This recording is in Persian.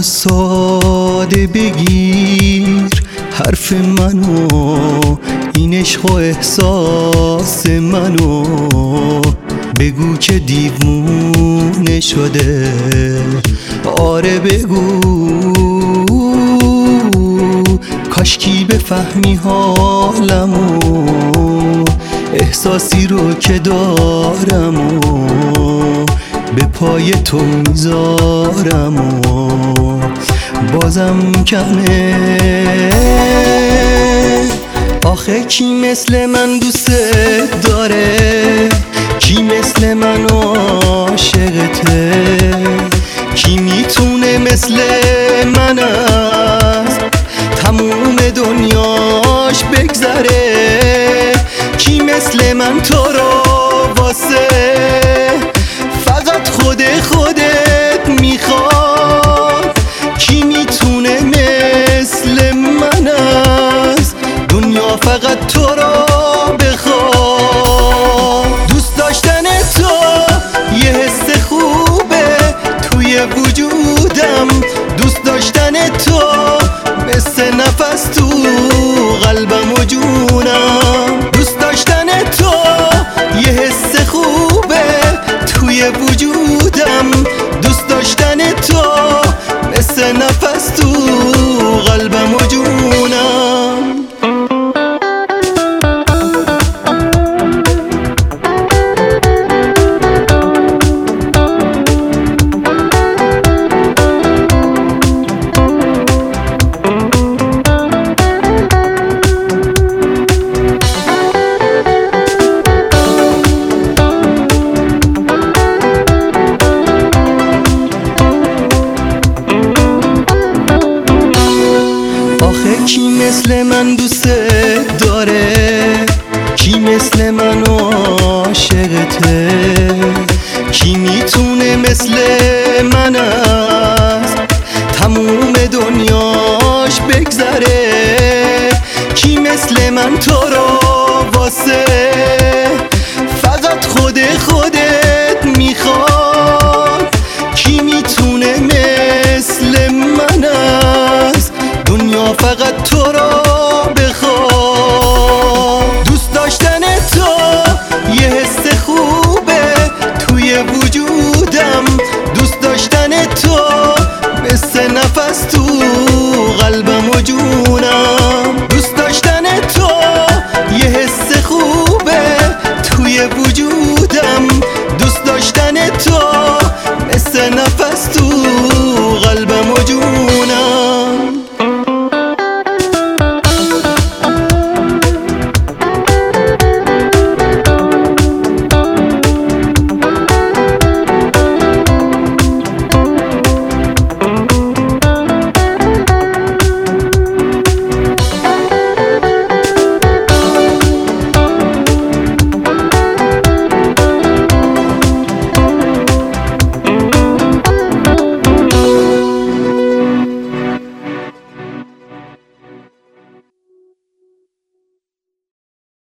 ساده بگیر حرف منو، این عشق و احساس منو، بگو که دیوونه شده. آره بگو، کاشکی بفهمی حالمو، احساسی رو که دارمو به پای تو میذارم و بازم کمه. آخه کی مثل من دوست داره؟ کی مثل من عاشقته؟ کی میتونه مثل من از تموم دنیاش بگذره؟ کی مثل من تو رو واسه فقط خودت میخواد؟ کی میتونه مثل من از دنیا فقط تو رو بخواد؟ دوست داشتن تو یه حس خوبه توی وجودم، دوست داشتن تو مثل نفس تو قلبم و جونم. دوست داشتن تو یه حس خوبه توی وجودم، دوست داشتن تو مثل نفس تو قلبم و جونم. کی مثل من دوست داره؟ کی مثل من عاشقته؟ کی میتونه مثل من از تموم دنیاش بگذره؟ کی مثل من تو رو واسه